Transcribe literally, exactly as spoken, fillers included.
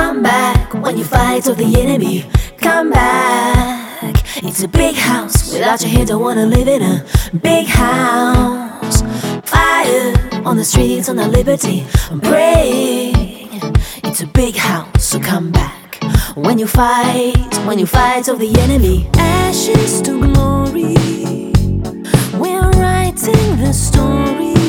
Come back when you fight off the enemy. Come back. It's a big house. Without your head, don't wanna live in a big house. Fire on the streets, on the liberty. Break. It's a big house, so come back. When you fight, when you fight off the enemy. Ashes to glory. We're writing the story.